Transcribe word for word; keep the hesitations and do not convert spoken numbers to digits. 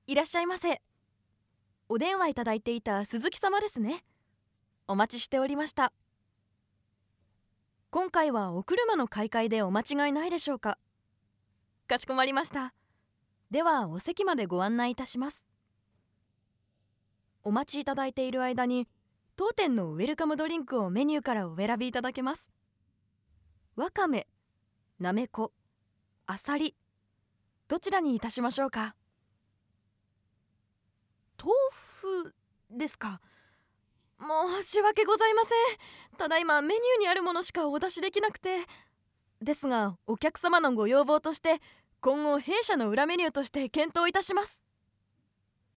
いらっしゃいませ。お電話いただいていた鈴木様ですね。お待ちしておりました。今回はお車の買い替えでお間違いないでしょうか。かしこまりました。ではお席までご案内いたします。お待ちいただいている間に当店のウェルカムドリンクをメニューからお選びいただけます。わかめ、なめこ、あさり、どちらにいたしましょうか。豆腐ですか。申し訳ございません。ただいまメニューにあるものしかお出しできなくて。ですがお客様のご要望として今後弊社の裏メニューとして検討いたします。